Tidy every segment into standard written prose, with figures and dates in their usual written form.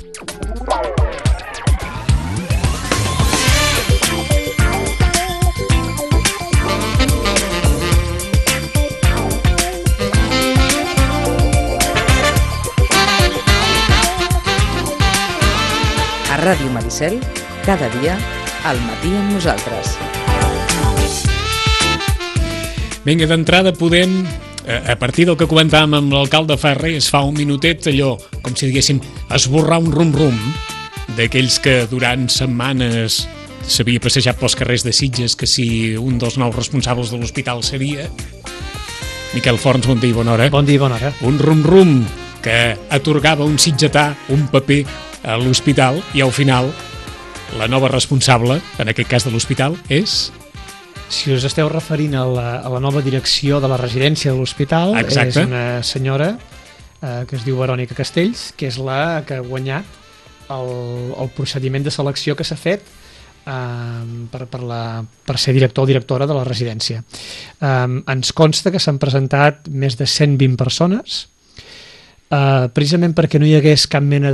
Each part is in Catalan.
A Ràdio Maricel, cada dia, al matí amb nosaltres. Vinga, d'entrada podem, a partir del que comentàvem amb l'alcalde fa res, fa un minutet, allò, com si diguéssim, esborrar un rum-rum d'aquells que durant setmanes s'havia passejat pels carrers de Sitges, que si un dels nous responsables de l'hospital seria... Miquel Forns, bon dia i bona hora. Bon dia i bona hora. Un rum-rum que atorgava un sitgetà, un paper a l'hospital, i al final la nova responsable, en aquest cas de l'hospital, és... Si us esteu referint a la nova direcció de la residència de l'hospital, és una senyora que es diu Verònica Castells, que és la que ha guanyat el procediment de selecció que s'ha fet per ser director o directora de la residència. Ens consta que s'han presentat més de 120 persones, precisament perquè no hi hagués cap mena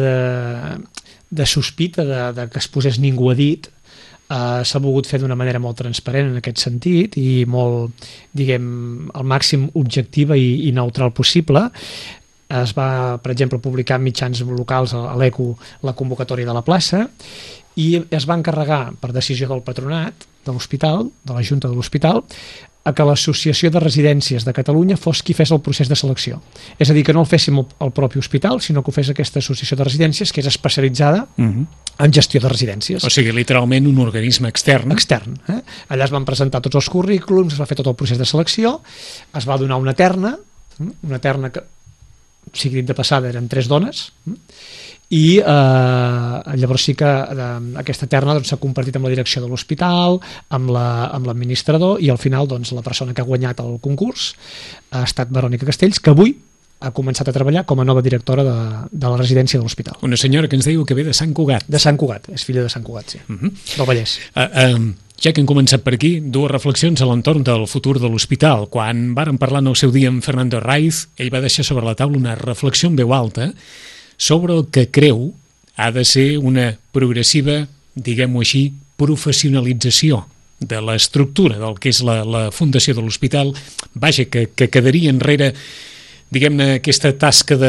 de sospita de que es posés ningú a dit. S'ha volgut fer d'una manera molt transparent en aquest sentit i molt, diguem, al màxim objectiva i neutral possible. Es va, per exemple, publicar en mitjans locals a l'ECO la convocatòria de la plaça i es va encarregar, per decisió del patronat de l'hospital, de la Junta de l'Hospital, a que l'Associació de Residències de Catalunya fos qui fes el procés de selecció. És a dir, que no el féssim el propi hospital, sinó que ho fes aquesta Associació de Residències, que és especialitzada en gestió de residències. O sigui, literalment un organisme extern. Extern. Allà es van presentar tots els currículums, es va fer tot el procés de selecció, es va donar una terna que, sigui dit de passada, eren 3 dones, i llavors sí que aquesta terna s'ha compartit amb la direcció de l'hospital, amb l'administrador, i al final la persona que ha guanyat el concurs ha estat Verònica Castells, que avui ha començat a treballar com a nova directora de la residència de l'hospital. Una senyora que ens diu que ve de Sant Cugat. De Sant Cugat, és filla de Sant Cugat, sí, del Vallès. Ja que hem començat per aquí, 2 reflexions a l'entorn del futur de l'hospital. Quan vàrem parlar en el seu dia amb Fernando Raiz, ell va deixar sobre la taula una reflexió en veu alta sobre el que creu ha de ser una progressiva, diguem-ho així, professionalització de l'estructura del que és la fundació de l'hospital. Vaja, que quedaria enrere, diguem-ne, aquesta tasca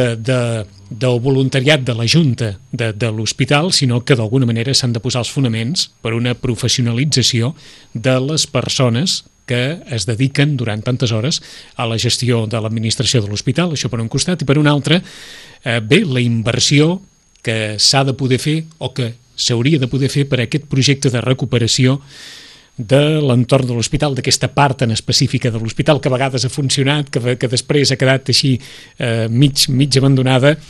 del voluntariat de la Junta de l'hospital, sinó que d'alguna manera s'han de posar els fonaments per una professionalització de les persones que es dediquen durant tantes hores a la gestió de l'administració de l'hospital, això per un costat, i per un altre, bé, la inversió que s'ha de poder fer o que s'hauria de poder fer per a aquest projecte de recuperació de l'entorn de l'hospital, d'aquesta part tan específica de l'hospital que a vegades ha funcionat, que després ha quedat així mig abandonada,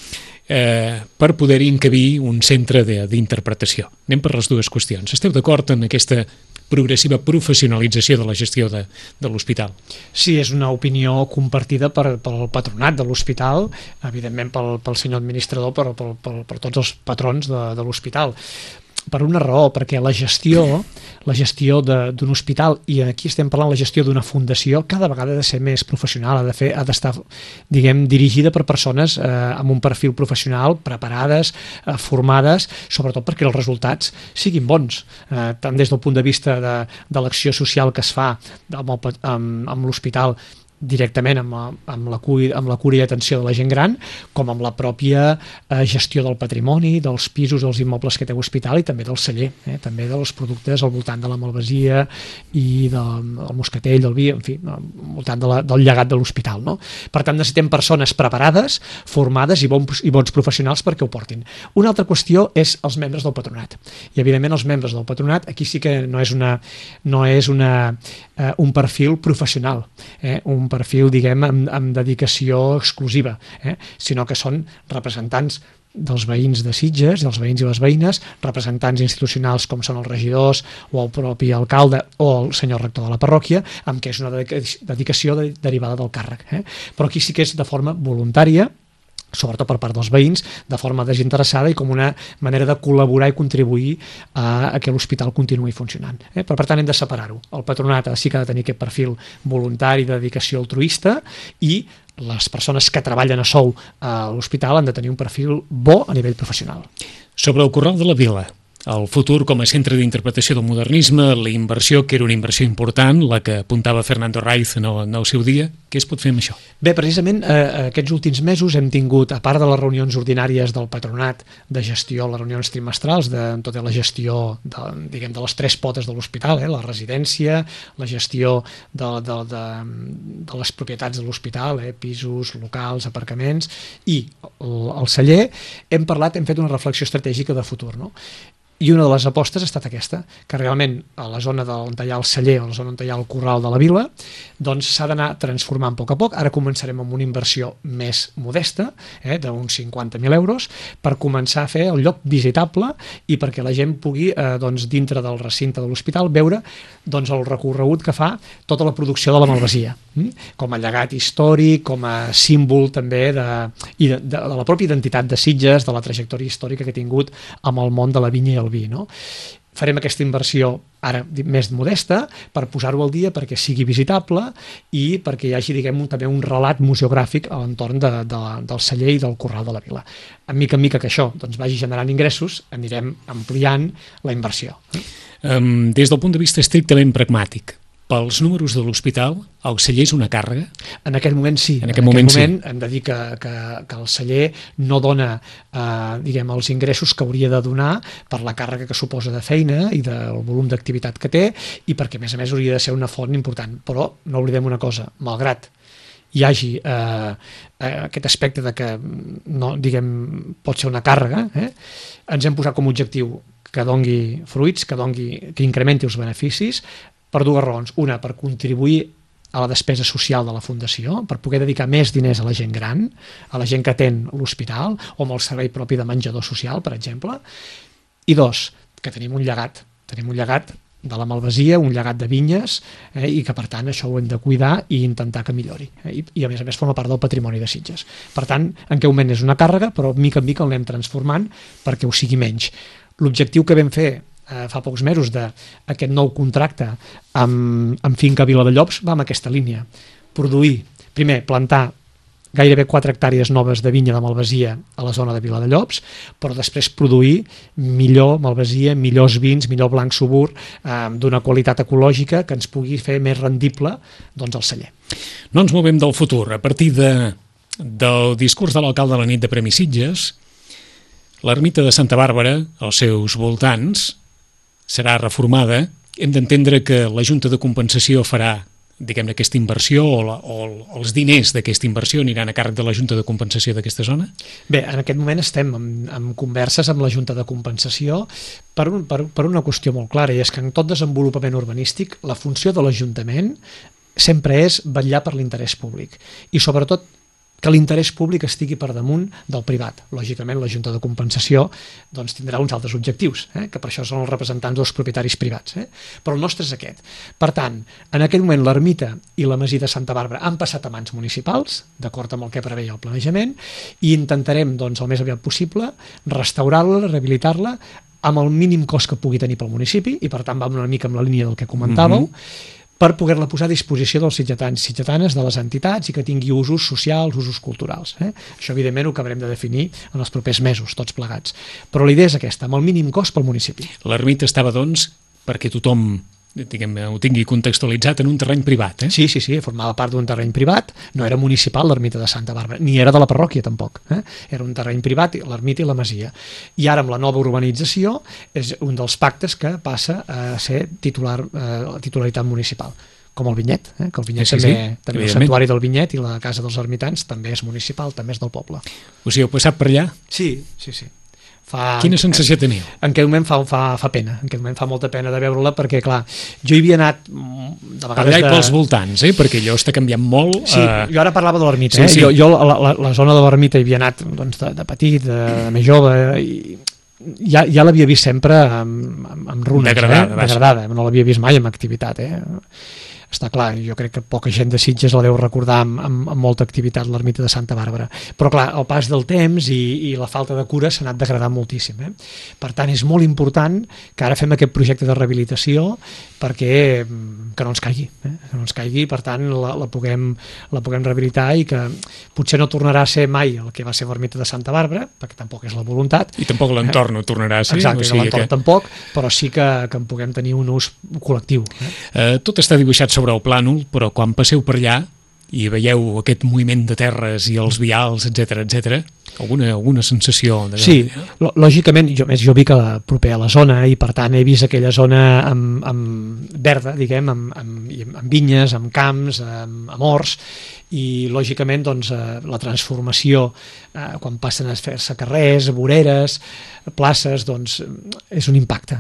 per poder-hi encabir un centre d'interpretació. Anem per les 2 qüestions. Esteu d'acord en aquesta progressiva professionalització de la gestió de l'hospital? Sí, és una opinió compartida pel patronat de l'hospital, evidentment pel senyor administrador, però per tots els patrons de l'hospital. Per una raó, perquè la gestió d'un hospital, i aquí estem parlant de la gestió d'una fundació, cada vegada ha de ser més professional, ha d'estar, diguem, dirigida per persones amb un perfil professional, preparades, formades, sobretot perquè els resultats siguin bons, tant des del punt de vista de l'acció social que es fa amb l'hospital, directament amb la cura i atenció de la gent gran, com amb la pròpia gestió del patrimoni, dels pisos, dels immobles que té l'hospital i també del celler, també dels productes al voltant de la malvasia i del moscatell, del vi, en fi, al voltant del llegat de l'hospital, no? Per tant, necessitem persones preparades, formades i bons professionals perquè ho portin. Una altra qüestió és els membres del patronat. I, evidentment, els membres del patronat, aquí sí que no és un perfil professional, un perfil, diguem, amb dedicació exclusiva, sinó que són representants dels veïns de Sitges, dels veïns i les veïnes, representants institucionals com són els regidors o el propi alcalde o el senyor rector de la parròquia, amb què és una dedicació derivada del càrrec. Però aquí sí que és de forma voluntària, sobretot per part dels veïns, de forma desinteressada i com una manera de col·laborar i contribuir a que l'hospital continuï funcionant. Però per tant hem de separar-ho. El patronat sí que ha de tenir aquest perfil voluntari de dedicació altruista i les persones que treballen a sou a l'hospital han de tenir un perfil bo a nivell professional. Sobre el Corral de la Vila, el futur com a centre d'interpretació del modernisme, la inversió, que era una inversió important, la que apuntava Fernando Raiz en el seu dia, què es pot fer amb això? Bé, precisament aquests últims mesos hem tingut, a part de les reunions ordinàries del patronat de gestió, les reunions trimestrals de tota la gestió de les tres potes de l'hospital, la residència, la gestió de les propietats de l'hospital, pisos, locals, aparcaments, i el celler, hem fet una reflexió estratègica de futur, no? I una de les apostes ha estat aquesta, que realment a la zona on hi ha el celler, a la zona on hi ha el Corral de la Vila, doncs s'ha d'anar transformant a poc a poc. Ara començarem amb una inversió més modesta, d'uns 50.000 euros, per començar a fer el lloc visitable i perquè la gent pugui, dintre del recinte de l'hospital, veure el recorregut que fa tota la producció de la Malvasia, com a llegat històric, com a símbol també de la pròpia identitat de Sitges, de la trajectòria històrica que ha tingut amb el món de la vinya i el vi, no? Farem aquesta inversió ara més modesta per posar-ho al dia perquè sigui visitable i perquè hi hagi, també un relat museogràfic a l'entorn del celler i del Corral de la Vila. En mica que això vagi generant ingressos, anirem ampliant la inversió. Des del punt de vista estrictament pragmàtic, pels números de l'hospital, el celler és una càrrega? En aquest moment sí. En aquest moment hem de dir que el celler no dona els ingressos que hauria de donar per la càrrega que suposa de feina i del volum d'activitat que té i perquè a més hauria de ser una font important. Però no oblidem una cosa, malgrat hi hagi aquest aspecte de que pot ser una càrrega, ens hem posat com a objectiu que dongui fruits, que incrementi els beneficis, per dues raons. Una, per contribuir a la despesa social de la Fundació, per poder dedicar més diners a la gent gran, a la gent que atén l'hospital, o amb el servei propi de menjador social, per exemple. I dos, que tenim un llegat de la Malvasia, un llegat de vinyes, i que per tant això ho hem de cuidar i intentar que millori. I a més forma part del patrimoni de Sitges. Per tant, en aquest moment és una càrrega, però mica en mica el anem transformant perquè ho sigui menys. L'objectiu que vam fer fa pocs mesos d'aquest nou contracte amb Finca Viladellobs va en aquesta línia. Produir, primer, plantar gairebé 4 hectàrees noves de vinya de Malvasia a la zona de Viladellobs, però després produir millor Malvasia, millors vins, millor blanc subur, d'una qualitat ecològica que ens pugui fer més rendible el celler. No ens movem del futur. A partir del discurs de l'alcalde de la nit de Premi Sitges, l'ermita de Santa Bàrbara, als seus voltants, serà reformada. Hem d'entendre que la Junta de Compensació farà, aquesta inversió o els diners d'aquesta inversió aniran a càrrec de la Junta de Compensació d'aquesta zona? Bé, en aquest moment estem en converses amb la Junta de Compensació per una qüestió molt clara, i és que en tot desenvolupament urbanístic la funció de l'Ajuntament sempre és vetllar per l'interès públic i sobretot que l'interès públic estigui per damunt del privat. Lògicament, la Junta de Compensació tindrà uns altres objectius, que per això són els representants dels propietaris privats. Però el nostre és aquest. Per tant, en aquest moment l'ermita i la masia de Santa Bàrbara han passat a mans municipals, d'acord amb el que preveia el planejament, i intentarem, el més aviat possible, restaurar-la, rehabilitar-la, amb el mínim cost que pugui tenir pel municipi, i per tant vam una mica amb la línia del que comentàveu, per poder-la posar a disposició dels sitgetans i sitgetanes, de les entitats, i que tingui usos socials, usos culturals. Això, evidentment, ho acabarem de definir en els propers mesos, tots plegats. Però la idea és aquesta, amb el mínim cost pel municipi. L'ermita estava, perquè tothom ho tingui contextualitzat, en un terreny privat. Sí, formava part d'un terreny privat, no era municipal l'ermita de Santa Bàrbara, ni era de la parròquia tampoc, era un terreny privat, l'ermita i la masia. I ara amb la nova urbanització és un dels pactes que passa a ser titularitat municipal, com el Vinyet, que el Vinyet també el santuari del Vinyet i la casa dels ermitans també és municipal, també és del poble. Us hi heu passat per allà? Sí. Quina sensació teniu? En aquest moment fa pena, en aquest moment fa molta pena de veure-la, perquè clar, jo hi havia anat de vegades... Per allà i pels voltants, perquè allò està canviant molt. Sí, jo ara parlava de l'ermita, jo la zona de l'ermita hi havia anat de petit, de més jove, i ja l'havia vist sempre amb runes, degradada, no l'havia vist mai amb activitat. està clar, jo crec que poca gent de Sitges la deu recordar amb molta activitat, l'ermita de Santa Bàrbara, però clar, el pas del temps i la falta de cura s'ha anat degradant moltíssim, Per tant, és molt important que ara fem aquest projecte de rehabilitació perquè que no ens caigui, que no ens caigui, per tant la puguem rehabilitar i que potser no tornarà a ser mai el que va ser l'ermita de Santa Bàrbara, perquè tampoc és la voluntat. I tampoc l'entorn no tornarà a ser. Exacte, l'entorn tampoc, però sí que en puguem tenir un ús col·lectiu. Tot està dibuixat sobre el plànol, però quan passeu per allà i veieu aquest moviment de terres i els vials, etc, alguna sensació? Sí, lògicament, jo vic proper a la zona i per tant he vist aquella zona amb verda, diguem, amb vinyes, amb camps, amb horts, i lògicament doncs, la transformació quan passen a fer-se carrers, voreres, places, doncs és un impacte.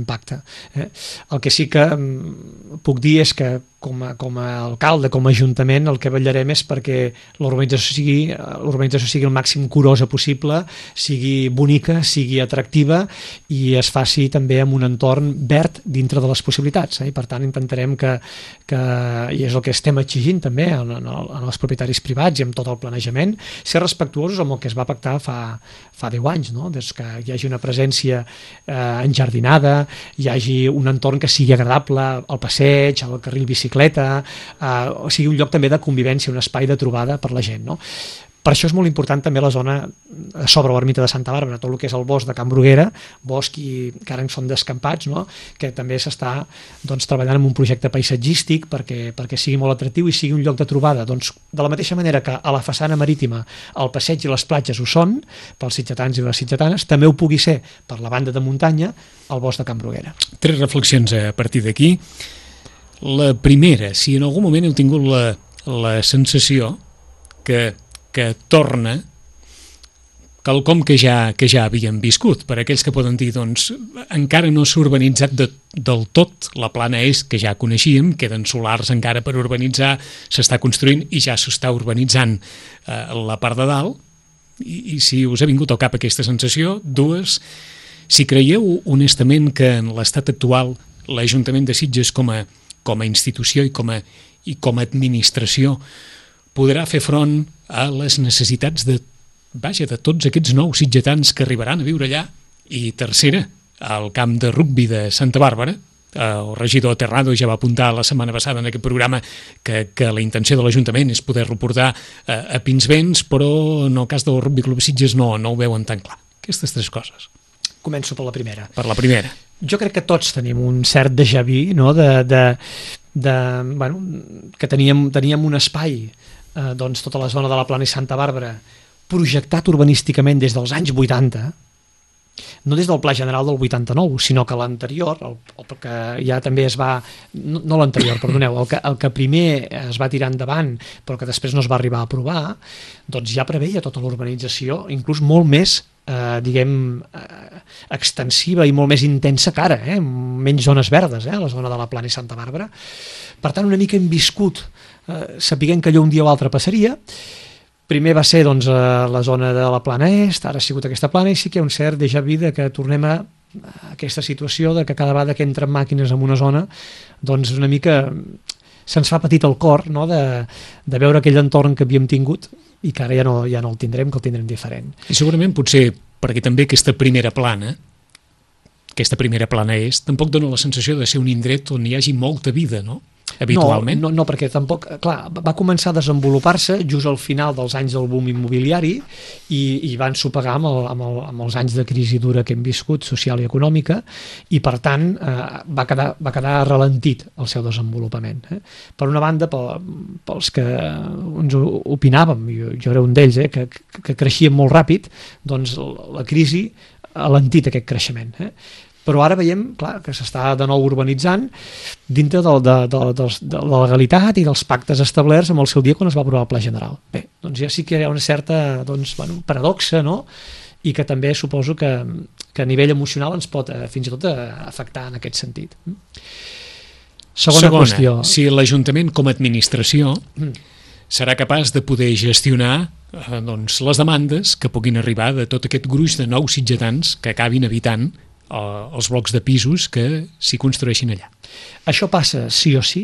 El que sí que puc dir és que com a alcalde, com a ajuntament, el que vetllarem és perquè l'urbanització sigui el màxim curosa possible, sigui bonica, sigui atractiva i es faci també amb un entorn verd dintre de les possibilitats. I per tant intentarem que i és el que estem exigint també en els propietaris privats i amb tot el planejament, ser respectuosos amb el que es va pactar fa 10 anys, no? Des que hi hagi una presència enjardinada, hi hagi un entorn que sigui agradable, el passeig, el carril bicicleta, o sigui un lloc també de convivència, un espai de trobada per la gent, no? Per això és molt important també la zona sobre l'ermita de Santa Bàrbara, tot el que és el bosc de Can Bruguera, bosc que ara en són descampats, no? Que també s'està treballant en un projecte paisatgístic perquè sigui molt atractiu i sigui un lloc de trobada. Doncs, de la mateixa manera que a la façana marítima el passeig i les platges ho són, pels sitgetans i les sitgetanes, també ho pugui ser per la banda de muntanya el bosc de Can Bruguera. 3 reflexions a partir d'aquí. La primera, si en algun moment heu tingut la sensació que torna quelcom que ja havíem viscut, per aquells que poden dir, doncs, encara no s'ha urbanitzat del tot, la plana és que ja coneixíem, queden solars encara per urbanitzar, s'està construint i ja s'està urbanitzant la part de dalt, i si us ha vingut al cap aquesta sensació, 2, si creieu honestament que en l'estat actual l'Ajuntament de Sitges com a institució i com a administració podrà fer front a les necessitats de tots aquests nous sitgetans que arribaran a viure allà. I tercera, al camp de rugbi de Santa Bàrbara, el regidor Terrado ja va apuntar la setmana passada en aquest programa que la intenció de l'Ajuntament és poder-lo portar a Pinsbens, però en el cas del Rugbi Club Sitges no ho veuen tan clar. Aquestes 3 coses. Començo per la primera. Per la primera. Jo crec que tots tenim un cert déjà vu, no? Que teníem un espai, tota la zona de la Plana i Santa Bàrbara, projectat urbanísticament des dels anys 80, no des del Pla General del 89, sinó que l'anterior, el que ja també es va... No l'anterior, perdoneu, el que primer es va tirar endavant, però que després no es va arribar a aprovar, doncs ja preveia tota l'urbanització, inclús molt més, extensiva i molt més intensa que ara, menys zones verdes, la zona de la Plana i Santa Bàrbara. Per tant, una mica hem viscut, sapiguem que allò un dia o altre passaria. Primer va ser la zona de la Plana Est, ara ha sigut aquesta plana, i sí que hi ha un cert déjà vu que tornem a aquesta situació de que cada vegada que entren màquines en una zona, doncs una mica se'ns fa petit el cor, no? de veure aquell entorn que havíem tingut i que ara ja no el tindrem, que el tindrem diferent. I segurament potser perquè també aquesta primera plana és, tampoc dona la sensació de ser un indret on hi hagi molta vida, no? Habitualment. No, perquè tampoc, clar, va començar a desenvolupar-se just al final dels anys del boom immobiliari i van sopegar amb els anys de crisi dura que hem viscut, social i econòmica, i per tant va quedar ralentit el seu desenvolupament. Per una banda, pels que ens opinàvem, jo era un d'ells, que creixien molt ràpid, doncs la crisi ha alentit aquest creixement. Però ara veiem, clar, que s'està de nou urbanitzant dintre de la legalitat i dels pactes establerts amb el seu dia quan es va aprovar el Pla General. Bé, doncs ja sí que hi ha una certa paradoxa, no? I que també suposo que a nivell emocional ens pot fins i tot afectar en aquest sentit. Segona qüestió. Si l'Ajuntament com a administració serà capaç de poder gestionar les demandes que puguin arribar de tot aquest gruix de nous sitgetans que acabin habitant els blocs de pisos que s'hi construeixin allà. Això passa sí o sí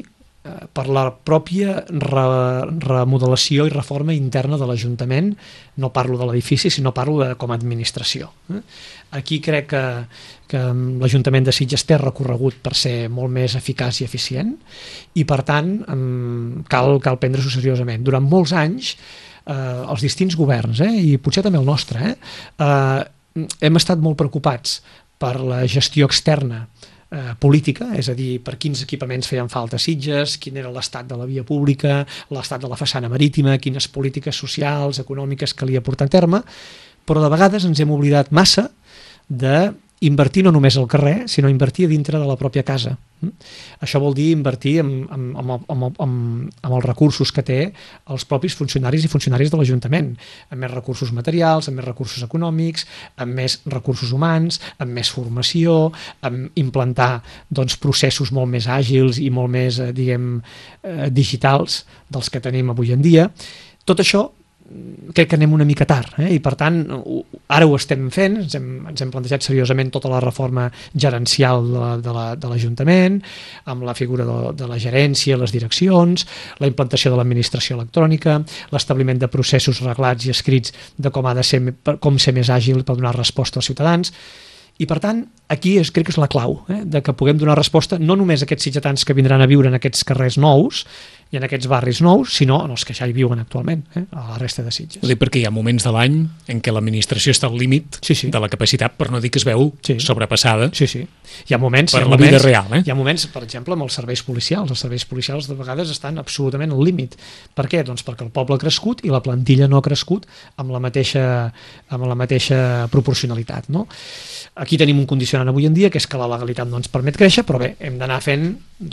per la pròpia remodelació i reforma interna de l'Ajuntament. No parlo de l'edifici, sinó parlo com a administració. Aquí crec que l'Ajuntament de Sitges té recorregut per ser molt més eficaç i eficient, i per tant cal prendre-s'ho seriosament. Durant molts anys els distints governs, i potser també el nostre, hem estat molt preocupats per la gestió externa política, és a dir, per quins equipaments feien falta a Sitges, quin era l'estat de la via pública, l'estat de la façana marítima, quines polítiques socials, econòmiques calia portar a terme, però de vegades ens hem oblidat massa d'invertir no només al carrer, sinó invertir dintre de la pròpia casa. Això vol dir invertir amb els recursos que té els propis funcionaris i funcionàries de l'Ajuntament, amb més recursos materials, amb més recursos econòmics, amb més recursos humans, amb més formació, amb implantar processos molt més àgils i molt més, digitals dels que tenim avui en dia. Tot això crec que anem una mica tard, i per tant ara ho estem fent, ens hem plantejat seriosament tota la reforma gerencial de l'Ajuntament, amb la figura de la gerència, les direccions, la implantació de l'administració electrònica, l'establiment de processos reglats i escrits de com ser més àgil per donar resposta als ciutadans. I per tant, aquí crec que és la clau, de que puguem donar resposta no només a aquests sitgetans que vindran a viure en aquests carrers nous i en aquests barris nous, sinó en els que ja hi viuen actualment, a la resta de Sitges. Ho dic perquè hi ha moments de l'any en què l'administració està al límit de la capacitat, per no dir que es veu sobrepassada. Sí. Hi ha moments, per la vida real. Hi ha moments, per exemple, amb els serveis policials. Els serveis policials de vegades estan absolutament al límit. Per què? Doncs perquè el poble ha crescut i la plantilla no ha crescut amb la mateixa proporcionalitat, no? Aquí tenim un condicionant avui en dia, que és que la legalitat no ens permet créixer, però bé, hem d'anar fent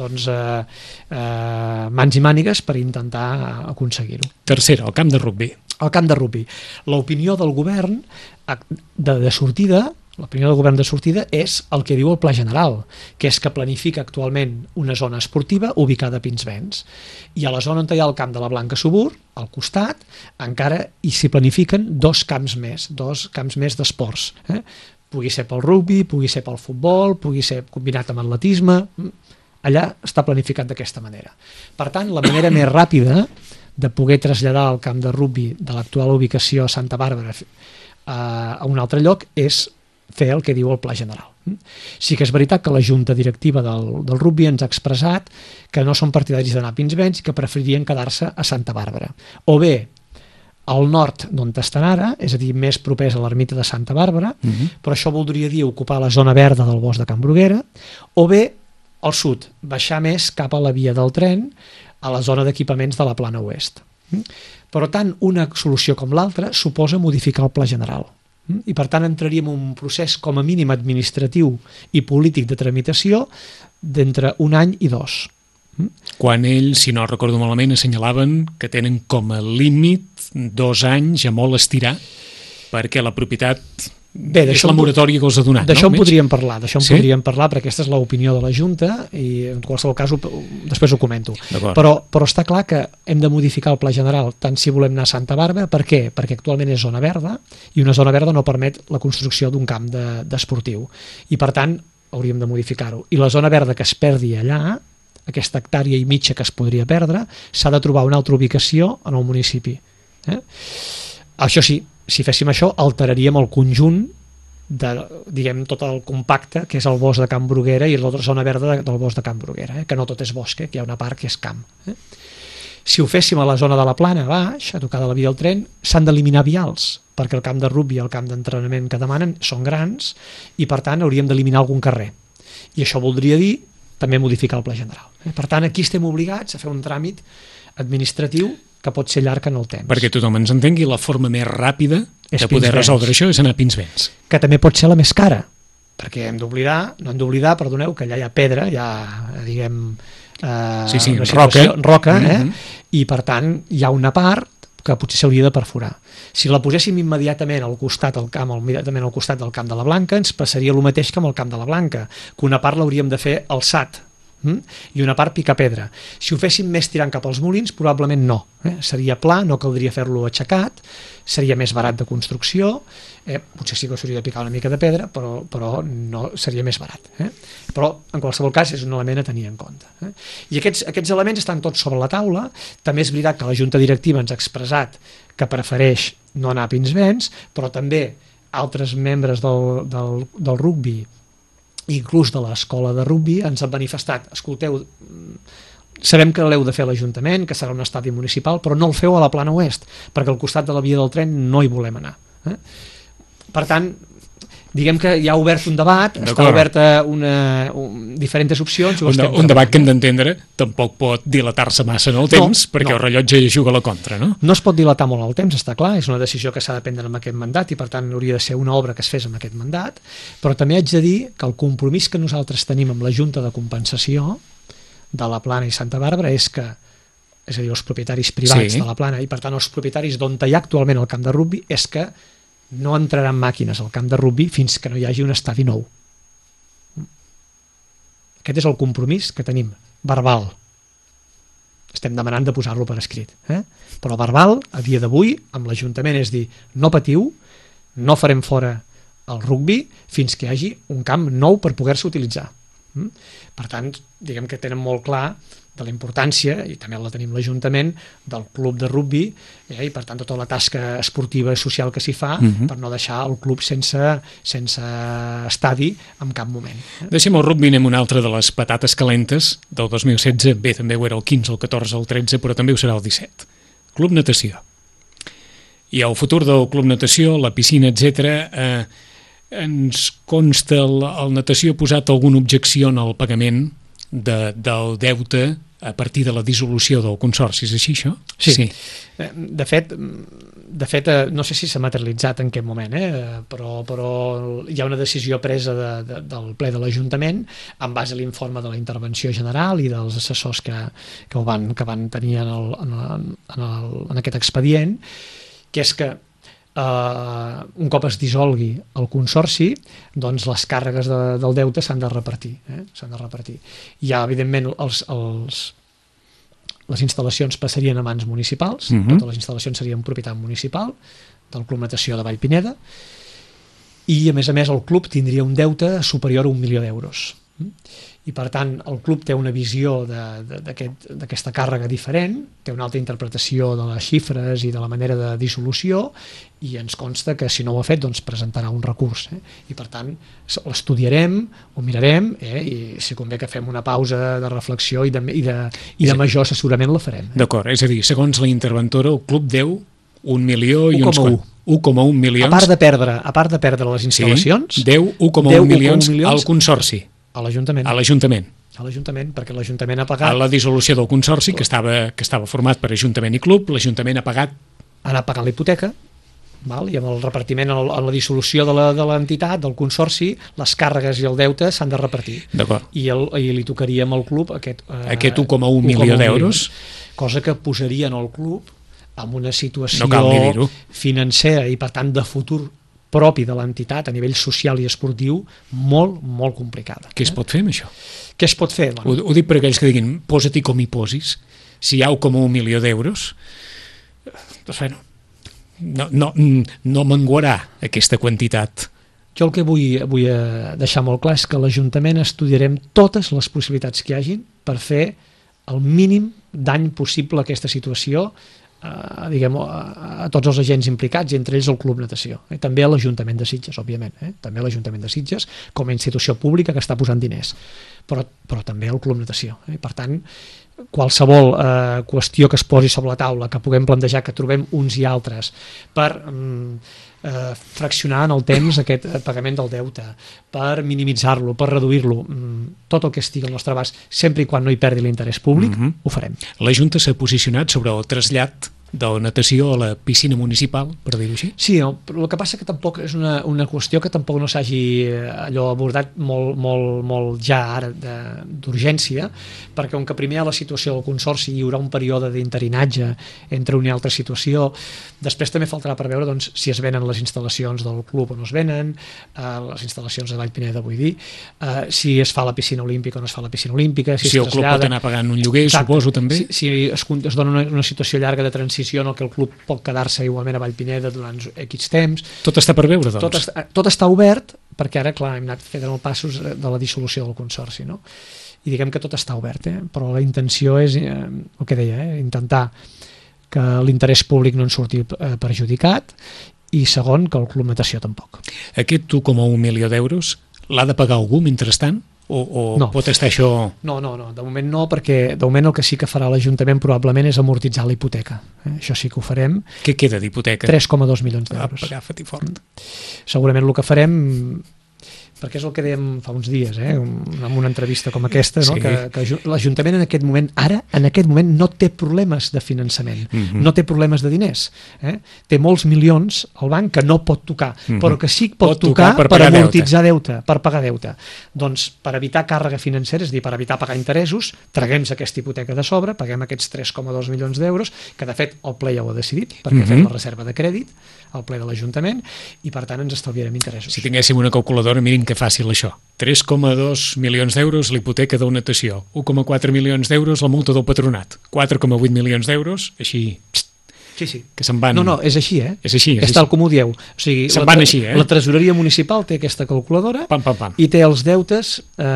mans i mànigues per intentar aconseguir-ho. Tercera, el camp de rugbi. El camp de rugbi. L'opinió del govern de sortida, és el que diu el Pla General, que és que planifica actualment una zona esportiva ubicada a Pinsbens. I a la zona on hi ha el camp de la Blanca Subur, al costat, encara s'hi planifiquen dos camps més d'esports. Pugui ser pel rugbi, pugui ser pel futbol, pugui ser combinat amb atletisme. Allà està planificat d'aquesta manera. Per tant, la manera més ràpida de poder traslladar el camp de rugbi de l'actual ubicació a Santa Bàrbara a un altre lloc és fer el que diu el Pla General. Sí que és veritat que la Junta Directiva del rugbi ens ha expressat que no són partidaris d'anar a Pinsbens i que preferirien quedar-se a Santa Bàrbara. O bé al nord d'on estan ara, és a dir, més propers a l'ermita de Santa Bàrbara, però això voldria dir ocupar la zona verda del bosc de Can Bruguera, o bé al sud, baixar més cap a la via del tren, a la zona d'equipaments de la Plana Oest. Però tant una solució com l'altra suposa modificar el Pla General. I per tant entraríem en un procés com a mínim administratiu i polític de tramitació d'entre un any i 2. Quan ells, si no recordo malament, assenyalaven que tenen com a límit 2 anys a molt estirar perquè la propietat és la moratòria que els ha donat. D'això en podríem parlar, perquè aquesta és l'opinió de la Junta i en qualsevol cas després ho comento. Però està clar que hem de modificar el Pla General tant si volem anar a Santa Bàrbara. Per què? Perquè actualment és zona verda i una zona verda no permet la construcció d'un camp d'esportiu i per tant hauríem de modificar-ho. I la zona verda que es perdi allà, aquesta hectàrea i mitja que es podria perdre, s'ha de trobar una altra ubicació en el municipi. Això sí, si féssim això alteraríem el conjunt tot el compacte que és el bosc de Can Bruguera i l'altra zona verda del bosc de Can Bruguera, que no tot és bosc, que hi ha una part que és camp. Si ho féssim a la zona de la Plana, baix, a tocar de la via del tren, s'han d'eliminar vials, perquè el camp de rugbi i el camp d'entrenament que demanen són grans i per tant hauríem d'eliminar algun carrer. I això voldria dir també modificar el Pla General. Per tant, aquí estem obligats a fer un tràmit administratiu que pot ser llarg en el temps. Perquè tothom ens entengui, la forma més ràpida de poder resoldre això és anar a Pinsbens. Que també pot ser la més cara, perquè no hem d'oblidar, perdoneu, que allà hi ha pedra, hi ha, roca, i per tant hi ha una part que potser s'hauria de perforar. Si la poséssim immediatament al costat del camp de la Blanca, ens passaria el mateix que amb el camp de la Blanca, que una part l'hauríem de fer alçat, i una part picapedra. Si ho féssim més tirant cap als molins, probablement no. Seria pla, no caldria fer-lo aixecat, seria més barat de construcció, potser sí que s'hauria de picar una mica de pedra, però no seria més barat. Però, en qualsevol cas, és un element a tenir en compte. I aquests elements estan tots sobre la taula. També és veritat que la Junta Directiva ens ha expressat que prefereix no anar a Pinsbens, però també altres membres del rugbi, inclús de l'escola de rugbi, ens han manifestat: escolteu, sabem que l'heu de fer a l'Ajuntament, que serà un estadi municipal, però no el feu a la Plana Oest, perquè al costat de la via del tren no hi volem anar. Per tant, diguem que hi ha obert un debat, està oberta diferents opcions. Un debat que hem d'entendre tampoc pot dilatar-se massa en el temps, perquè el rellotge juga a la contra, no? No es pot dilatar molt el temps, està clar, és una decisió que s'ha de prendre amb aquest mandat i per tant hauria de ser una obra que es fes amb aquest mandat, però també haig de dir que el compromís que nosaltres tenim amb la Junta de Compensació de la Plana i Santa Bàrbara és a dir, els propietaris privats de la Plana i per tant els propietaris d'on hi ha actualment el camp de rugbi, és que no entraran màquines al camp de rugbi fins que no hi hagi un estadi nou. Aquest és el compromís que tenim, verbal. Estem demanant de posar-lo per escrit. Però verbal, a dia d'avui, amb l'Ajuntament, és dir, no patiu, no farem fora el rugbi fins que hi hagi un camp nou per poder-se utilitzar. Per tant, diguem que tenen molt clar de la importància, i també la tenim l'Ajuntament, del club de rugbi, i per tant tota la tasca esportiva i social que s'hi fa per no deixar el club sense estadi en cap moment. Deixem el rugbi, anem una altra de les patates calentes del 2016, bé, també ho era el 15, el 14, el 13, però també ho serà el 17. Club Natació. I el futur del Club Natació, la piscina, etc. Ens consta el Natació ha posat alguna objecció en el pagament del deute a partir de la dissolució del consorci, és així això? Sí. De fet, no sé si s'ha materialitzat en aquest moment, però hi ha una decisió presa del ple de l'Ajuntament en base a l'informe de la intervenció general i dels assessors que van tenir en aquest expedient, que és que un cop es dissolgui el consorci, doncs les càrregues del deute s'han de repartir. Ja, evidentment, les instal·lacions passarien a mans municipals, totes les instal·lacions serien propietat municipal del Club Natació de Vallpineda, i a més el club tindria un deute superior a 1 milió d'euros. I per tant el club té una visió d'aquesta càrrega diferent, té una altra interpretació de les xifres i de la manera de dissolució, i ens consta que si no ho ha fet doncs presentarà un recurs, i per tant l'estudiarem, ho mirarem, i si convé que fem una pausa de reflexió i de major assessorament la farem. D'acord, és a dir, segons la interventora el club deu 1 milió i 1,1 milions. A part de perdre les instal·lacions, deu 1,1 milions al consorci. A l'Ajuntament. A l'Ajuntament. A l'Ajuntament, perquè l'Ajuntament ha pagat... A la dissolució del consorci, que estava format per Ajuntament i Club, l'Ajuntament ha pagat... Ha anat pagant la hipoteca, i amb el repartiment, a la dissolució de l'entitat, del consorci, les càrregues i el deute s'han de repartir. D'acord. I li tocaria amb el club aquest 1,1 milió d'euros. Cosa que posaria en el club amb una situació financera i, per tant, de futur propi de l'entitat a nivell social i esportiu molt, molt complicada. Què es pot fer amb això? Què es pot fer? Ho dic per aquells que diguin, posa-t'hi com hi posis, si hi ha 1,1 milió d'euros, no menguarà aquesta quantitat. Jo el que vull deixar molt clar és que a l'Ajuntament estudiarem totes les possibilitats que hi hagin per fer el mínim dany possible a aquesta situació a tots els agents implicats, i entre ells el Club Natació, també a l'Ajuntament de Sitges, òbviament, també a l'Ajuntament de Sitges com a institució pública que està posant diners, però també al Club Natació. Per tant, qualsevol qüestió que es posi sobre la taula, que puguem plantejar, que trobem uns i altres per fraccionar en el temps aquest pagament del deute, per minimitzar-lo, per reduir-lo, tot el que estigui al nostre abast, sempre i quan no hi perdi l'interès públic, ho farem. La Junta s'ha posicionat sobre el trasllat de natació a la piscina municipal, per dir-ho així. Sí, el que passa que tampoc és una qüestió que tampoc no s'hagi allò abordat molt ja ara d'urgència, perquè com que primer hi ha la situació del Consorci hi haurà un període d'interinatge entre una i altra situació, després també faltarà per veure doncs, si es venen les instal·lacions del club o no es venen, les instal·lacions de Vallpineda, vull dir, si es fa la piscina olímpica o no es fa la piscina olímpica, si el club pot anar pagant un lloguer, suposo també. Si es dona una situació llarga de transició en el que el club pot quedar-se igualment a Vallpineda durant X temps. Tot està per veure, doncs. Tot està obert, perquè ara, clar, hem anat fent els passos de la dissolució del Consorci, no? I diguem que tot està obert, però la intenció és, el que deia, intentar que l'interès públic no en surti perjudicat, i segon, que el Club Natació tampoc. Aquest 1,1 milió d'euros l'ha de pagar algú mentrestant? O no. Pot estar això... No, de moment no, perquè de moment el que sí que farà l'Ajuntament probablement és amortitzar la hipoteca. Això sí que ho farem. Què queda d'hipoteca? 3,2 milions d'euros. Agafa-t'hi fort. Segurament el que farem, perquè és el que dèiem fa uns dies, en una entrevista com aquesta, no? Sí. que l'Ajuntament en aquest moment, no té problemes de finançament, no té problemes de diners. Té molts milions al banc que no pot tocar, però que sí que pot tocar per amortitzar deute, per pagar deute. Doncs per evitar càrrega financera, és a dir, per evitar pagar interessos, traguem aquesta hipoteca de sobre, paguem aquests 3,2 milions d'euros, que de fet el ple ja ho ha decidit, perquè fem la reserva de crèdit al ple de l'Ajuntament, i per tant ens estalviarem interessos. Si tinguéssim una calculadora, mirin que fàcil això. 3,2 milions d'euros l'hipoteca de natació, 1,4 milions d'euros la multa del patronat, 4,8 milions d'euros, així... Sí. Que se'n van... No, és així, És així. És tal com ho dieu. O sigui, se'n van així, La tresoreria municipal té aquesta calculadora i té els deutes,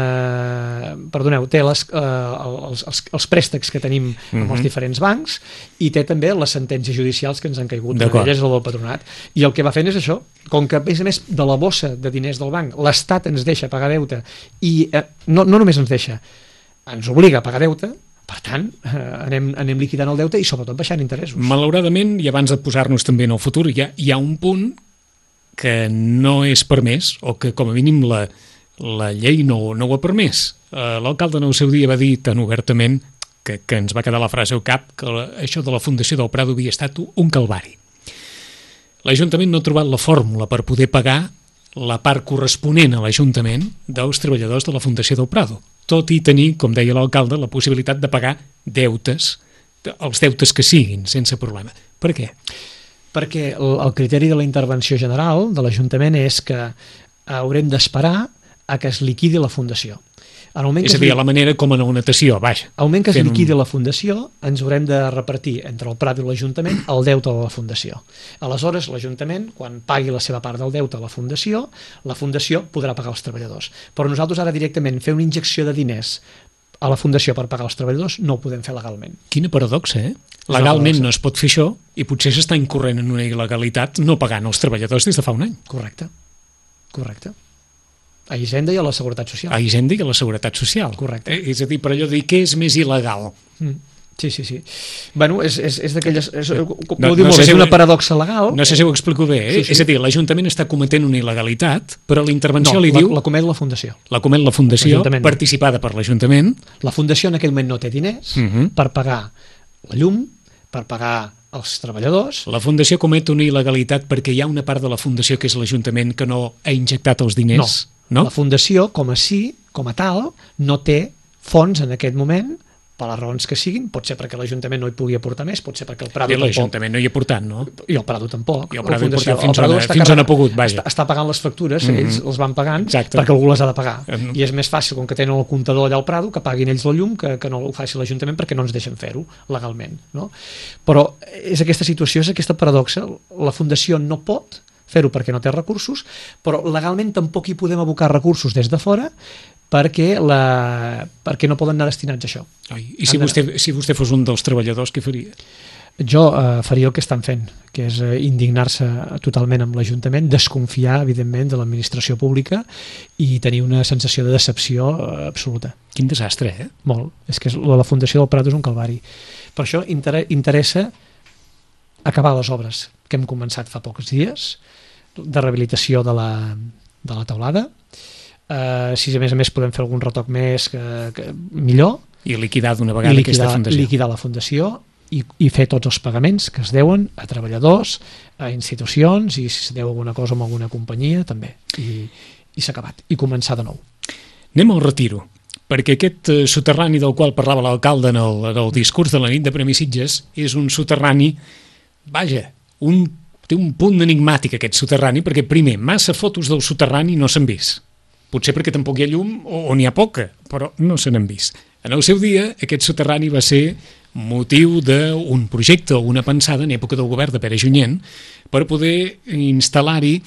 té els préstecs que tenim amb els diferents bancs, i té també les sentències judicials que ens han caigut, elles el del patronat. I el que va fent és això, com que a més de la bossa de diners del banc l'Estat ens deixa pagar deute, i no només ens deixa, ens obliga a pagar deute. Per tant, anem liquidant el deute i sobretot baixant interessos. Malauradament, i abans de posar-nos també en el futur, hi ha un punt que no és permès, o que com a mínim la llei no ho ha permès. L'alcalde en el seu dia va dir tan obertament que ens va quedar la frase al cap que això de la Fundació del Prado havia estat un calvari. L'Ajuntament no ha trobat la fórmula per poder pagar la part corresponent a l'Ajuntament dels treballadors de la Fundació del Prado, tot i tenir, com deia l'alcalde, la possibilitat de pagar deutes, els deutes que siguin, sense problema. Per què? Perquè el criteri de la intervenció general de l'Ajuntament és que haurem d'esperar a que es liquidi la Fundació. És a dir, la manera com en la natació, vaja. Al moment que es liquidi la Fundació, ens haurem de repartir entre el Prado i l'Ajuntament el deute de la Fundació. Aleshores, l'Ajuntament, quan pagui la seva part del deute a la Fundació podrà pagar els treballadors. Però nosaltres ara directament fer una injecció de diners a la Fundació per pagar els treballadors no ho podem fer legalment. Quina paradoxa, Legalment no es pot fer això i potser s'està incorrent en una il·legalitat no pagant els treballadors des de fa un any. Correcte. A Hisenda i a la Seguretat Social. A Hisenda i a la Seguretat Social. Correcte. És a dir, per allò de dir què és més il·legal. Sí. Bueno, és d'aquelles... és una paradoxa legal. No sé si ho explico bé, Sí. És a dir, l'Ajuntament està cometent una il·legalitat, però la intervenció li diu... la comet la Fundació. La comet la Fundació, participada per l'Ajuntament. La Fundació en aquell moment no té diners per pagar la llum, per pagar els treballadors. La Fundació comet una il·legalitat perquè hi ha una part de la Fundació que és l'Ajuntament que no ha injectat els diners. No? La Fundació, com a tal, no té fons en aquest moment, per les raons que siguin, pot ser perquè l'Ajuntament no hi pugui aportar més, pot ser perquè el Prado tampoc. L'Ajuntament no hi ha aportat, no? I el Prado tampoc. I el Prado hi ha portat fins on ha pogut, vaja. Està pagant les factures, ells els van pagant perquè algú les ha de pagar. I és més fàcil, com que tenen el comptador allà al Prado, que paguin ells la llum, que no ho faci l'Ajuntament perquè no ens deixen fer-ho legalment. No? Però és aquesta situació, és aquesta paradoxa. La Fundació no pot fer-ho perquè no té recursos, però legalment tampoc hi podem abocar recursos des de fora perquè no poden anar destinats a això. I si vostè fos un dels treballadors, què faria? Jo faria el que estan fent, que és indignar-se totalment amb l'Ajuntament, desconfiar, evidentment, de l'administració pública i tenir una sensació de decepció absoluta. Quin desastre, Molt. És que la Fundació del Prado és un calvari. Per això interessa acabar les obres que hem començat fa pocs dies, de rehabilitació de la teulada. Si a més podem fer algun retoc més, millor. I liquidar d'una vegada aquesta fundació. Liquidar la fundació, i fer tots els pagaments que es deuen a treballadors, a institucions, i si es deu alguna cosa amb alguna companyia també, i s'ha acabat, i començar de nou. Anem al Retiro, perquè aquest soterrani del qual parlava l'alcalde en el discurs de la nit de Premi Sitges és un soterrani, vaja, té un punt enigmàtic aquest soterrani, perquè primer, massa fotos del soterrani no s'han vist. Potser perquè tampoc hi ha llum o n'hi ha poca, però no se n'han vist. En el seu dia, aquest soterrani va ser motiu d'un projecte o una pensada en època del govern de Pere Junyent per poder instal·lar-hi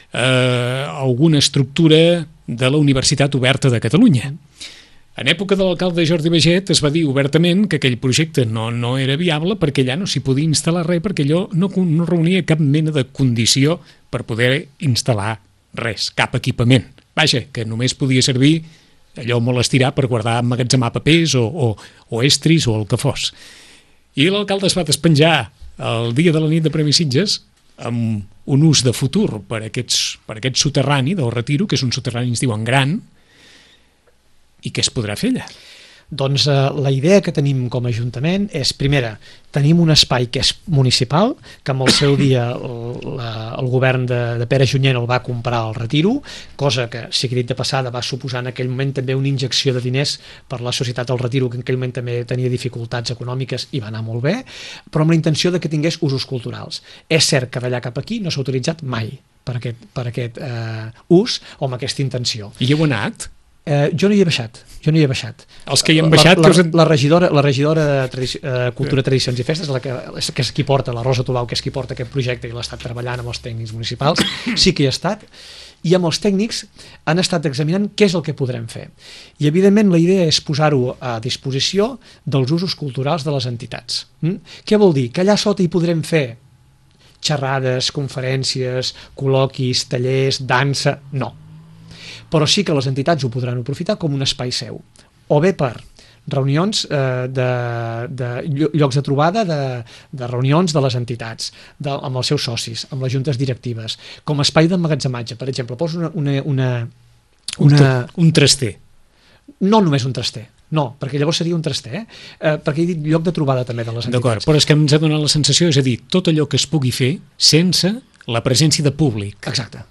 alguna estructura de la Universitat Oberta de Catalunya. En època de l'alcalde Jordi Baget es va dir obertament que aquell projecte no era viable perquè allà no s'hi podia instal·lar res, perquè allò no reunia cap mena de condició per poder instal·lar res, cap equipament. Vaja, que només podia servir allò molt estirar per guardar, emmagatzemar papers o estris o el que fos. I l'alcalde es va despenjar el dia de la nit de Premi Sitges amb un ús de futur per aquest soterrani del Retiro, que és un soterrani, ens diuen, gran, i què es podrà fer allà? Doncs la idea que tenim com a Ajuntament és, primera, tenim un espai que és municipal, que amb el seu dia el govern de Pere Junyent el va comprar al Retiro, cosa que, sigui dit de passada, va suposar en aquell moment també una injecció de diners per la societat del Retiro, que en aquell moment també tenia dificultats econòmiques i va anar molt bé, però amb la intenció de que tingués usos culturals. És cert que d'allà cap aquí no s'ha utilitzat mai per aquest ús o amb aquesta intenció. I heu anat? Jo no hi he baixat. Els que hi han baixat... La regidora de Cultura, Tradicions i Festes, que és qui porta, la Rosa Tobau, que és qui porta aquest projecte i l'ha estat treballant amb els tècnics municipals, sí que hi ha estat, i amb els tècnics han estat examinant què és el que podrem fer. I evidentment la idea és posar-ho a disposició dels usos culturals de les entitats. Què vol dir? Que allà sota hi podrem fer xerrades, conferències, col·loquis, tallers, dansa... No. Però sí que les entitats ho podran aprofitar com un espai seu, o bé per reunions de llocs de trobada de reunions de les entitats, amb els seus socis, amb les juntes directives, com a espai d'emmagatzematge. Per exemple, poso un traster. No només un traster, no, perquè llavors seria un traster, perquè he dit lloc de trobada també de les entitats. D'acord, però és que ens ha donat la sensació, és a dir, tot allò que es pugui fer sense la presència de públic. Exacte.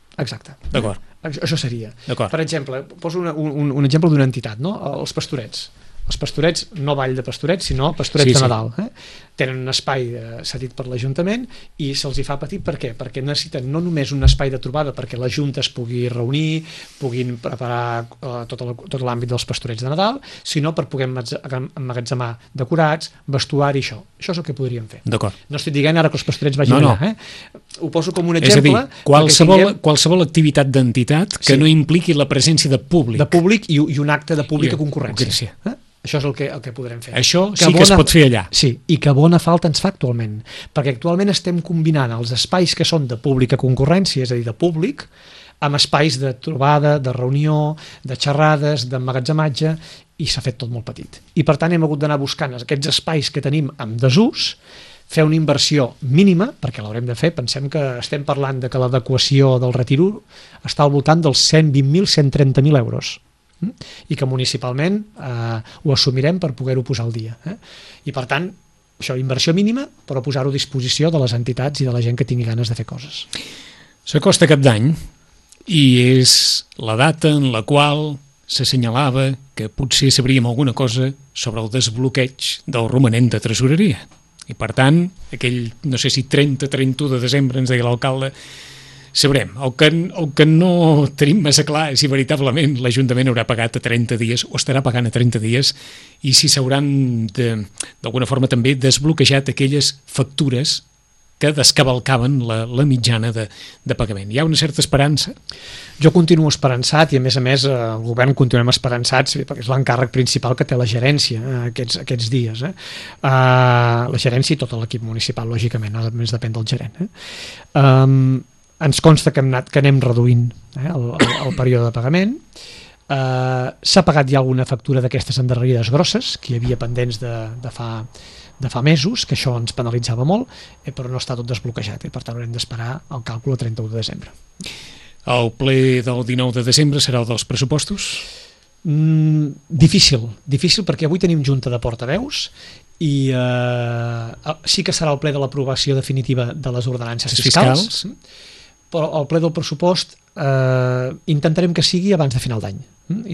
D'acord. Això seria. Per exemple, poso un exemple d'una entitat, no? Els Pastorets. Els Pastorets, no Vall de Pastorets, sinó Pastorets de Nadal. Tenen un espai cedit per l'Ajuntament i se'ls hi fa petit. Per què? Perquè necessiten no només un espai de trobada perquè la Junta es pugui reunir, puguin preparar tot l'àmbit dels Pastorets de Nadal, sinó per poder emmagatzemar decorats, vestuari, això. Això és el que podríem fer. D'acord. No estic dient ara que els Pastorets vagin allà. Ho poso com un exemple. És a dir, qualsevol activitat d'entitat que no impliqui la presència de públic. De públic i un acte de pública concurrència. Això és el que podrem fer. Això sí que es pot fer allà. Sí, i que bona falta ens fa actualment, perquè actualment estem combinant els espais que són de pública concurrència, és a dir, de públic, amb espais de trobada, de reunió, de xerrades, d'emmagatzematge, i s'ha fet tot molt petit. I per tant hem hagut d'anar buscant aquests espais que tenim amb desús, fer una inversió mínima, perquè l'haurem de fer, pensem que estem parlant de que l'adequació del Retiro està al voltant dels 120.000, 130.000 euros. I que municipalment ho assumirem per poder-ho posar al dia. I per tant, això, inversió mínima, però posar-ho a disposició de les entitats i de la gent que tingui ganes de fer coses. S'acosta Cap d'Any i és la data en la qual s'assenyalava que potser sabríem alguna cosa sobre el desbloqueig del romanent de tresoreria. I per tant, aquell, no sé si 30-31 de desembre, ens deia l'alcalde, sabrem. El que no tenim massa clar és si veritablement l'Ajuntament haurà pagat a 30 dies o estarà pagant a 30 dies i si s'hauran d'alguna forma també desbloquejat aquelles factures que descavalcaven la mitjana de pagament. Hi ha una certa esperança? Jo continuo esperançat i a més el govern continuem esperançats perquè és l'encàrrec principal que té la gerència aquests dies. La gerència i tot l'equip municipal, lògicament, només depèn del gerent. Ens consta que anem reduint el període de pagament. S'ha pagat ja alguna factura d'aquestes endarrerides grosses que hi havia pendents de fa mesos, que això ens penalitzava molt, però no està tot desbloquejat, per tant haurem d'esperar el càlcul el 31 de desembre. El ple del 19 de desembre serà el dels pressupostos? Difícil perquè avui tenim junta de portaveus i sí que serà el ple de l'aprovació definitiva de les ordenances fiscals, però el ple del pressupost intentarem que sigui abans de final d'any.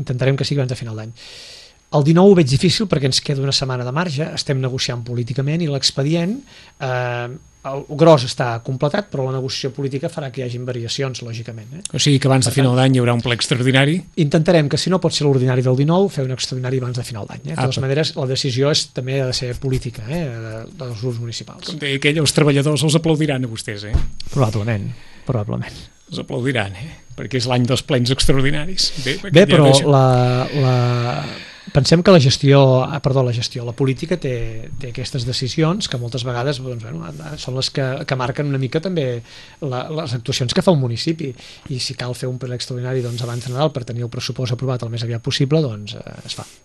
El 19 ho veig difícil perquè ens queda una setmana de marge, estem negociant políticament i l'expedient, el gros està completat, però la negociació política farà que hi hagin variacions, lògicament. O sigui que abans de final d'any hi haurà un ple extraordinari? Intentarem que, si no pot ser l'ordinari del 19, fer un extraordinari abans de final d'any. De totes maneres, la decisió també ha de ser política, dels grups municipals. Com deia aquell, els treballadors els aplaudiran a vostès, Probablement. Els aplaudiran, perquè és l'any dels plens extraordinaris. Bé, però pensem que la política té aquestes decisions que moltes vegades són les que marquen una mica també les actuacions que fa un municipi, i si cal fer un ple extraordinari abans de Nadal per tenir el pressupost aprovat el més aviat possible, doncs es fa.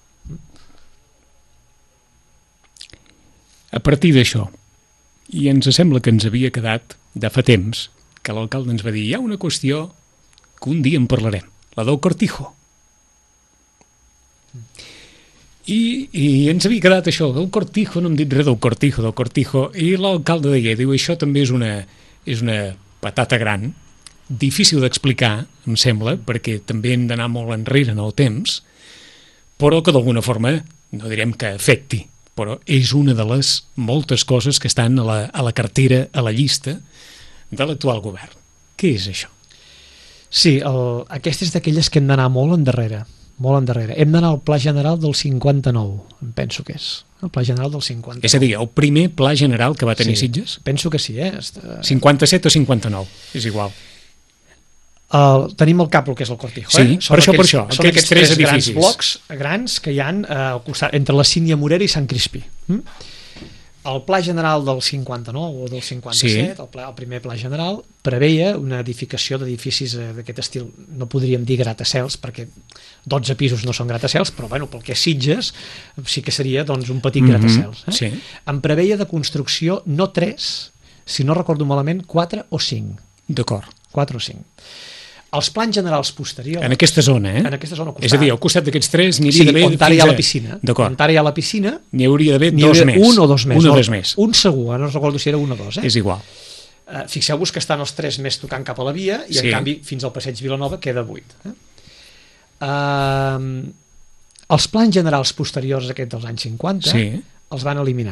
A partir d'això, i ens sembla que ens havia quedat de fa temps, que l'alcalde ens va dir, hi ha una qüestió que un dia en parlarem, la del Cortijo. I ens havia quedat això, del Cortijo, no hem dit res del Cortijo, i l'alcalde deia, diu, això també és una patata gran, difícil d'explicar, em sembla, perquè també hem d'anar molt enrere en el temps, però que d'alguna forma, no direm que afecti, però és una de les moltes coses que estan a la cartera, a la llista de l'actual govern. Què és això? Sí, aquesta és d'aquelles que hem d'anar molt endarrere. Hem d'anar al Pla General del 59, em penso que és. El Pla General del 59. És a dir, el primer Pla General que va tenir Sitges? Penso que sí, 57 o 59, és igual. Tenim el cap el que és el Cortijo. Sí, per això. Són aquests tres grans blocs grans que hi ha entre la Sínia Morera i Sant Crispí. El Pla General del 59 o del 57, el primer Pla General, preveia una edificació d'edificis d'aquest estil. No podríem dir gratacels, perquè 12 pisos no són gratacels, però pel que és Sitges sí que seria un petit gratacels. En preveia de construcció no 3, si no recordo malament, 4 o 5. D'acord. 4 o 5. Els plans generals posteriors... En aquesta zona, En aquesta zona, és a dir, al costat d'aquests tres n'hi hauria d'haver... on ara hi ha la piscina. D'acord. On ara hi ha la piscina... N'hi hauria d'haver dos més. Un o dos més. Un o dos més. Un segur, no recordo si era un o dos. És igual. Fixeu-vos que estan els tres més tocant cap a la via i en canvi fins al passeig Vilanova queda buit. Els plans generals posteriors aquests dels anys 50 els van eliminar.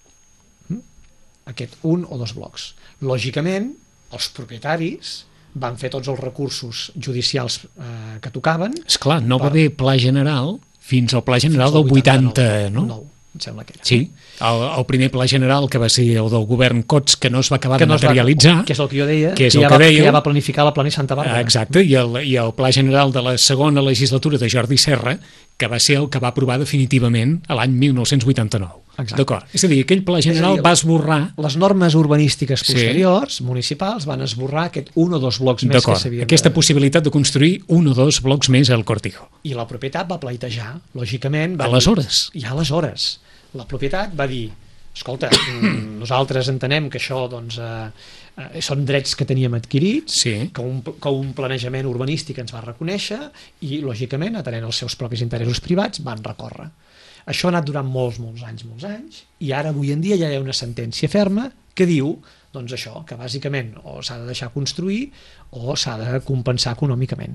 Aquest un o dos blocs. Lògicament, els propietaris van fer tots els recursos judicials que tocaven. Esclar, no va haver pla general fins al pla general del 80, no? Em sembla que era. Sí, el primer pla general que va ser el del govern Cots, que no es va acabar de materialitzar, que és el que jo deia, que ja va planificar la Plana Santa Bàrbara. Exacte, i el pla general de la segona legislatura de Jordi Serra, que va ser el que va aprovar definitivament l'any 1989. D'acord. És a dir, aquell pla general va esborrar... Les normes urbanístiques posteriors, municipals, van esborrar aquest un o dos blocs més que s'havien... Aquesta possibilitat de construir un o dos blocs més al Cortijo. I la propietat va pleitejar, lògicament... Aleshores. La propietat va dir, escolta, nosaltres entenem que això són drets que teníem adquirits, que un planejament urbanístic ens va reconèixer i, lògicament, atenent els seus propis interessos privats, van recórrer. Això ha anat durant molts anys, i ara, avui en dia, ja hi ha una sentència ferma que diu, això, que bàsicament o s'ha de deixar construir o s'ha de compensar econòmicament.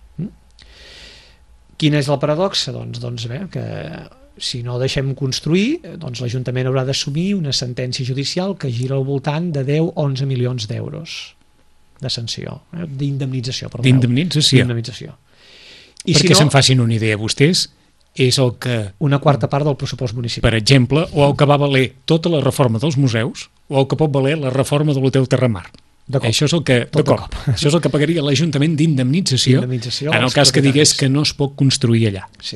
Quina és la paradoxa? Doncs bé, que si no deixem construir, l'Ajuntament haurà d'assumir una sentència judicial que gira al voltant de 10-11 milions d'euros de sanció, d'indemnització. D'indemnització. Perquè se'n facin una idea vostès, és el que... Una quarta part del pressupost municipal. Per exemple, o el que va valer tota la reforma dels museus, o el que pot valer la reforma de l'Hotel Terramar. Això és el que, això és el que pagaria l'Ajuntament d'indemnització en el cas que digués que no es pot construir allà. Sí.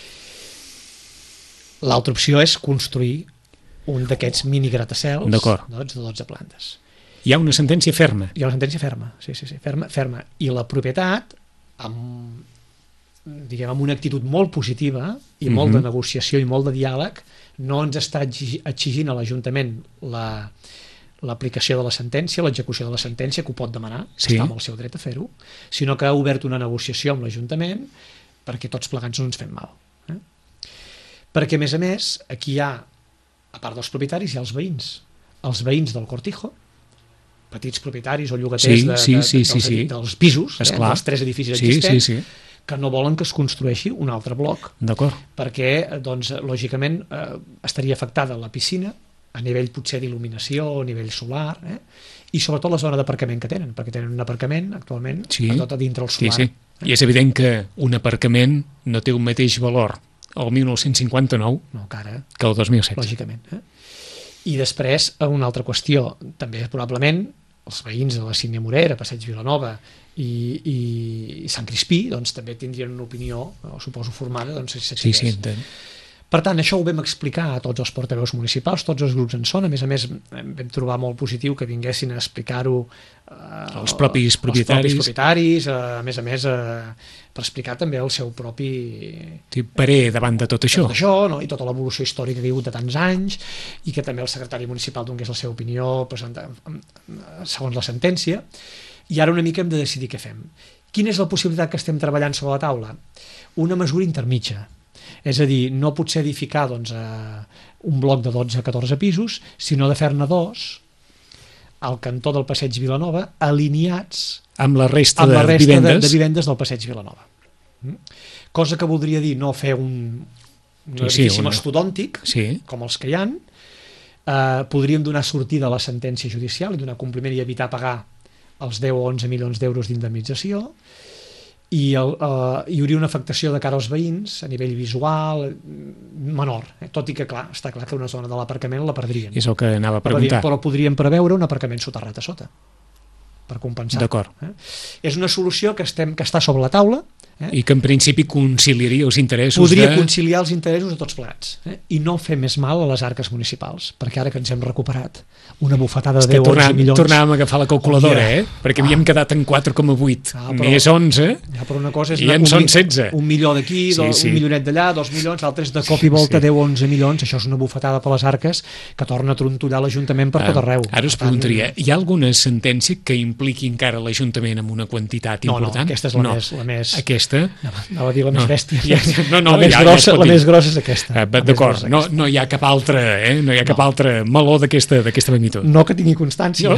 L'altra opció és construir un d'aquests mini gratacels de 12 plantes. Hi ha una sentència ferma. Hi ha una sentència ferma, sí, ferma. I la propietat, amb una actitud molt positiva i molt de negociació i molt de diàleg, no ens està exigint a l'Ajuntament l'aplicació de la sentència, l'execució de la sentència, que ho pot demanar, està amb el seu dret a fer-ho, sinó que ha obert una negociació amb l'Ajuntament perquè tots plegats no ens fem mal. Perquè, a més, aquí hi ha a part dels propietaris, hi ha els veïns. Els veïns del Cortijo, petits propietaris o llogaters dels pisos, dels 3 edificis existents, que no volen que es construeixi un altre bloc. D'acord. Perquè, doncs, lògicament, estaria afectada la piscina, a nivell potser d'il·luminació, a nivell solar, i sobretot la zona d'aparcament que tenen, perquè tenen un aparcament actualment tot a dintre el solar. Sí. I és evident que un aparcament no té un mateix valor el 1959 que el 2007. Lògicament. I després, una altra qüestió, també probablement els veïns de la Sínia Morera, Passeig Vilanova i Sant Crispí, doncs també tindrien una opinió, suposo, formada, doncs, sí, entenc. Per tant, això ho vam explicar a tots els portaveus municipals, tots els grups en són, a més, vam trobar molt positiu que vinguessin a explicar-ho els propis propietaris, a més, per explicar també el seu propi parer davant de tot això. No? I tota l'evolució històrica que hi ha hagut de tants anys, i que també el secretari municipal donés la seva opinió segons la sentència, i ara una mica hem de decidir què fem. Quina és la possibilitat que estem treballant sobre la taula? Una mesura intermitja. És a dir, no pot ser edificar un bloc de 12-14 pisos, sinó de fer-ne 2 al cantó del Passeig Vilanova, alineats amb la resta de vivendes del Passeig Vilanova. Cosa que voldria dir no fer un edifici mastodòntic, com els que hi ha. Podríem donar sortida a la sentència judicial i donar compliment i evitar pagar els 10 o 11 milions d'euros d'indemnització, i hi hauria una afectació de cara als veïns a nivell visual menor, tot i que està clar que una zona de l'aparcament la perdrien. És el que anava a preguntar. Però podríem preveure un aparcament soterrat a sota per compensar. D'acord. És una solució que està sobre la taula, i que en principi conciliaria els interessos podria conciliar els interessos de tots plegats, i no fer més mal a les arques municipals, perquè ara que ens hem recuperat una bufetada de 10 o 11 milions... Tornàvem a agafar la calculadora, perquè havíem quedat en 4,8, més 11, però una cosa és i en són 16. Un milió d'aquí, un milionet d'allà, 2 milions, altres de cop i volta 10 o 11 milions, això és una bufetada per les arques que torna a trontollar l'Ajuntament per tot arreu. Ara us preguntaria, hi ha alguna sentència que impliqui encara l'Ajuntament amb una quantitat important? No, aquesta és la més... Aquesta? Anava a dir la més bèstia. La més grossa és aquesta. D'acord, no hi ha cap altra, no hi ha cap altre meló d'aquesta magnitud. No que tingui constància.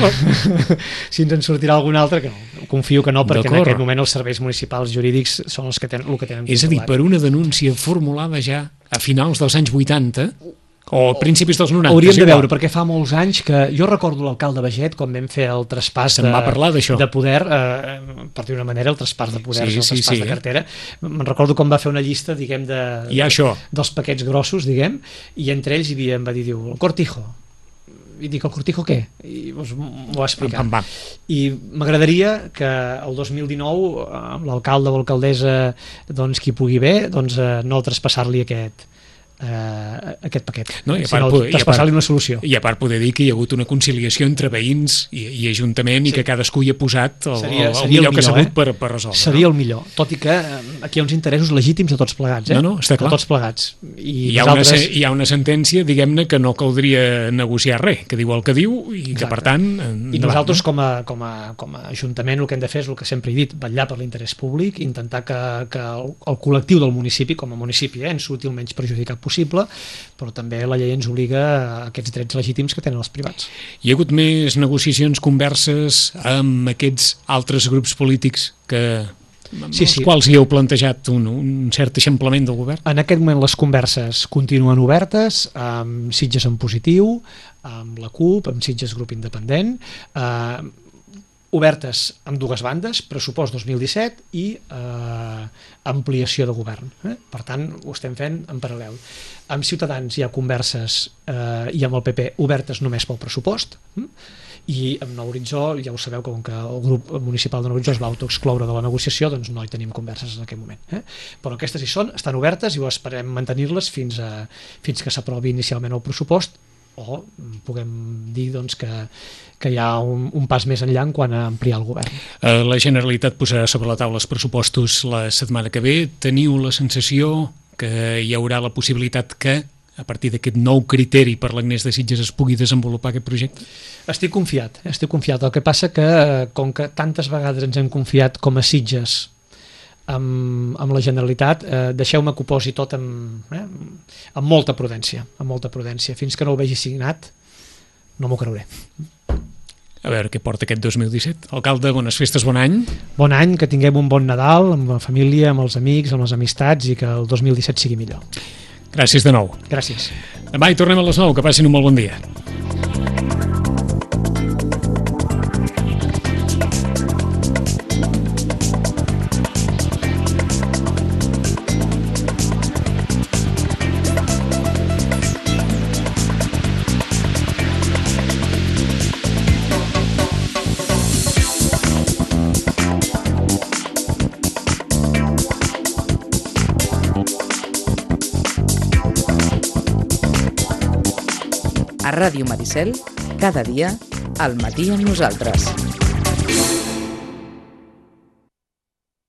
Si ens en sortirà algun altre, que no. Confio que no, perquè en aquest moment els serveis municipals jurídics són els que tenen el que tenen. És a dir, per una denúncia formulada ja a finals dels anys 80... o a principis dels 90. Hauríem de veure, perquè fa molts anys que... Jo recordo l'alcalde Baget, quan vam fer el traspàs de poder, per dir una manera, el traspàs de poders, el traspàs de cartera. Me'n recordo com va fer una llista, diguem, dels paquets grossos, diguem, i entre ells hi havia, em va dir, el Cortijo. I dic, el Cortijo què? I m'ho va explicar. I m'agradaria que el 2019, amb l'alcalde o l'alcaldessa, qui pugui bé, no traspassar-li aquest paquet, sinó traspassar-li una solució. I a part poder dir que hi ha hagut una conciliació entre veïns i Ajuntament, i que cadascú hi ha posat el millor que ha sabut per resoldre. Seria el millor, tot i que aquí hi ha uns interessos legítims de tots plegats. No, està clar. De tots plegats. Hi ha una sentència, diguem-ne, que no caldria negociar res, que diu el que diu, i que per tant... I nosaltres com a Ajuntament el que hem de fer és el que sempre he dit, vetllar per l'interès públic, intentar que el col·lectiu del municipi, com a municipi, ens surti el menys perjudicat possible, però també la llei ens obliga a aquests drets legítims que tenen els privats. Hi ha hagut més negociacions, converses amb aquests altres grups polítics els quals hi heu plantejat un cert eixamplament del govern? En aquest moment les converses continuen obertes, amb Sitges en positiu, amb la CUP, amb Sitges Grup Independent, obertes amb dues bandes, pressupost 2017 i ampliació de govern. Per tant, ho estem fent en paral·lel. Amb Ciutadans hi ha converses i amb el PP obertes només pel pressupost, i amb Nou Horitzó, ja ho sabeu, com que el grup municipal de Nou Horitzó es va autoexcloure de la negociació, doncs no hi tenim converses en aquest moment. Però aquestes hi són, estan obertes, i ho esperem mantenir-les fins que s'aprovi inicialment el pressupost, o puguem dir que hi ha un pas més enllà en quant a ampliar el govern. La Generalitat posarà sobre la taula els pressupostos la setmana que ve. Teniu la sensació que hi haurà la possibilitat que, a partir d'aquest nou criteri per l'Agnès de Sitges, es pugui desenvolupar aquest projecte? Estic confiat. El que passa que, com que tantes vegades ens hem confiat com a Sitges amb amb la Generalitat, deixeu-me que ho posi tot amb molta prudència, fins que no ho vegi signat no m'ho creuré. A veure què porta aquest 2017. Alcalde, bones festes, bon any. Bon any, que tinguem un bon Nadal amb la família, amb els amics, amb les amistats, i que el 2017 sigui millor. Gràcies de nou. Gràcies. Demà hi tornem a les 9, que passin un molt bon dia. A Ràdio Maricel, cada dia, al matí amb nosaltres.